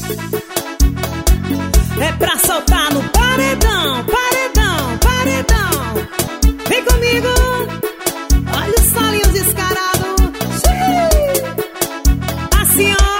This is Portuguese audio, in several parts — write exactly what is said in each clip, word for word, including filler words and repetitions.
É pra soltar no paredão, paredão, paredão. Vem comigo. Olha os solinhos descarados. Assim, ó.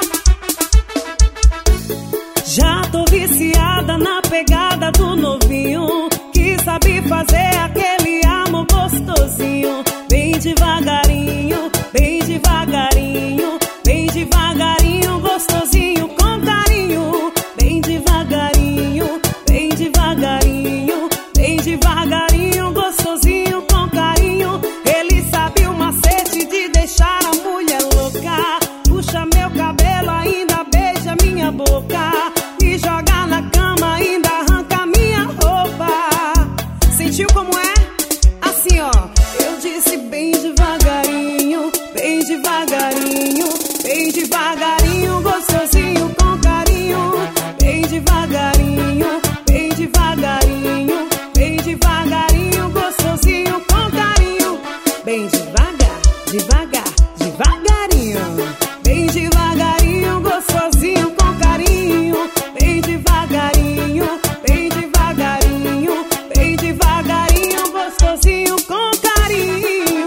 Já tô viciada na pegada do novinho, que sabe fazer aquele amor gostosinho. Bem devagarinho, bem devagarinho, bem devagarinho, gostosinho com carinho. Bem devagarinho, bem devagarinho, bem devagarinho, gostosinho com carinho. Ele sabe o macete de deixar a mulher louca. Puxa meu cabelo, ainda beija minha boca. Me joga na cama, ainda arranca minha roupa. Sentiu como é? Assim, ó. Eu disse bem devagarinho, bem devagarinho, bem devagarinho, gostosinho com carinho. Bem devagarinho, bem devagarinho, bem devagarinho, gostosinho com carinho. Bem devagar, devagar, devagarinho. Bem devagarinho, gostosinho com carinho. Bem devagarinho, bem devagarinho, bem devagarinho, gostosinho com carinho.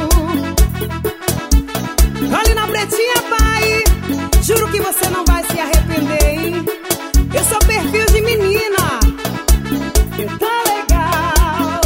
Olhe na pretinha, pai. Juro que você não vai se arrepender, hein? Eu sou perfil de menina. Eu tô legal.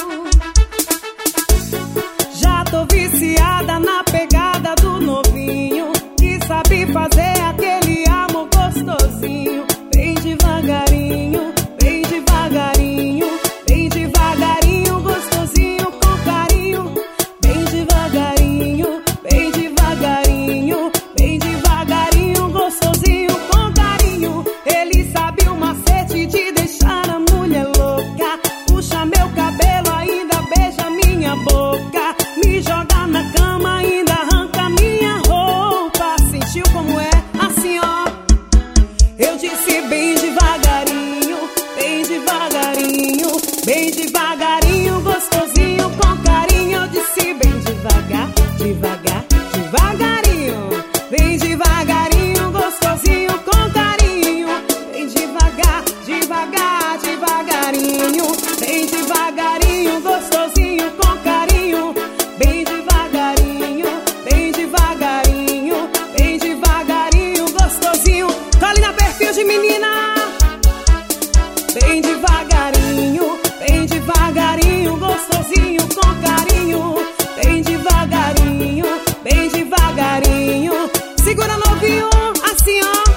Já tô viciada na pegada do novinho, que sabe fazer aquele amor gostosinho. Bem devagarinho, bem devagarinho, bem devagarinho, gostosinho com carinho. Bem devagarinho, bem devagarinho, bem devagarinho, gostosinho com carinho. Ele sabe o macete de deixar a mulher louca. Puxa meu cabelo, ainda beija minha boca. Me joga na cama, ainda arranca minha roupa. Sentiu como é? Assim, ó. Eu disse bem devagarinho, bem devagarinho, bem devagarinho, gostosinho com carinho. Eu disse bem devagar, devagar, devagarinho. Bem devagarinho, gostosinho com carinho. Bem devagar, devagar, devagarinho. Bem devagarinho, gostosinho com carinho. Bem devagarinho, bem devagarinho, bem devagarinho, gostosinho. Cole na perfil de menina. Bem devagarinho, bem devagarinho, gostosinho com carinho. Bem devagarinho, bem devagarinho. Segura novinho, assim, ó.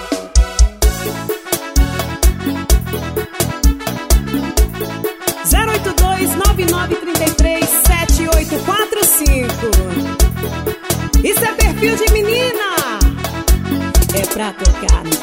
zero oito dois nove nove três três sete oito quatro cinco. Isso é perfil de menina. É pra tocar